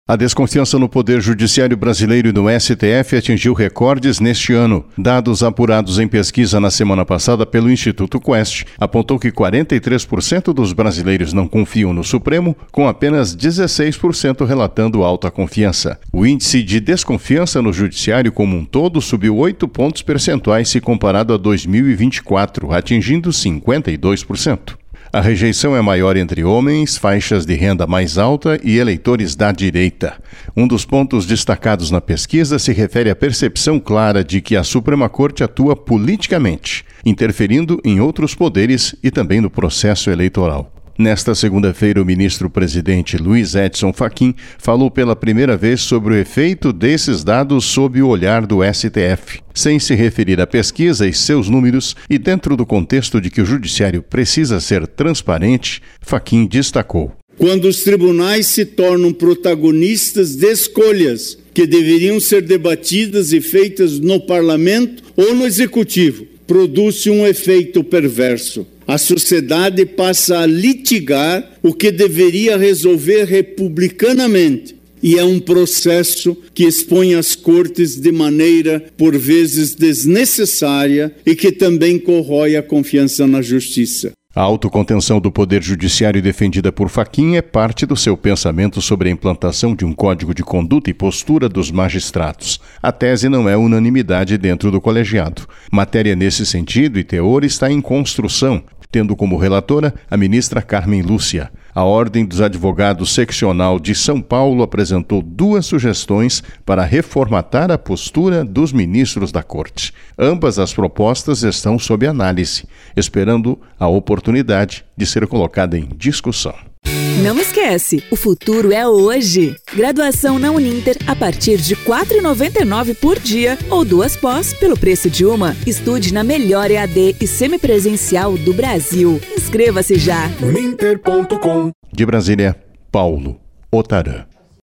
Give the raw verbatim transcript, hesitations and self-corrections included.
A desconfiança no Poder Judiciário brasileiro e no S T F atingiu recordes neste ano. Dados apurados em pesquisa na semana passada pelo Instituto Quest apontou que quarenta e três por cento dos brasileiros não confiam no Supremo, com apenas dezesseis por cento relatando alta confiança. O índice de desconfiança no Judiciário como um todo subiu oito pontos percentuais se comparado a dois mil e vinte e quatro, atingindo cinquenta e dois por cento. A rejeição é maior entre homens, faixas de renda mais alta e eleitores da direita. Um dos pontos destacados na pesquisa se refere à percepção clara de que a Suprema Corte atua politicamente, interferindo em outros poderes e também no processo eleitoral. Nesta segunda-feira, o ministro-presidente Luiz Edson Fachin falou pela primeira vez sobre o efeito desses dados sob o olhar do S T F. Sem se referir à pesquisa e seus números, e dentro do contexto de que o judiciário precisa ser transparente, Fachin destacou: quando os tribunais se tornam protagonistas de escolhas que deveriam ser debatidas e feitas no parlamento ou no executivo, produz-se um efeito perverso. A sociedade passa a litigar o que deveria resolver republicanamente. E é um processo que expõe as cortes de maneira, por vezes, desnecessária e que também corrói a confiança na justiça. A autocontenção do Poder Judiciário defendida por Fachin é parte do seu pensamento sobre a implantação de um código de conduta e postura dos magistrados. A tese não é unanimidade dentro do colegiado. Matéria nesse sentido e teor está em construção, tendo como relatora a ministra Carmen Lúcia. A Ordem dos Advogados Seccional de São Paulo apresentou duas sugestões para reformatar a postura dos ministros da Corte. Ambas as propostas estão sob análise, esperando a oportunidade de ser colocada em discussão. Não esquece, o futuro é hoje. Graduação na Uninter a partir de quatro reais e noventa e nove centavos por dia ou duas pós pelo preço de uma. Estude na melhor E A D e semipresencial do Brasil. Inscreva-se já. uninter ponto com. De Brasília, Paulo Otarã.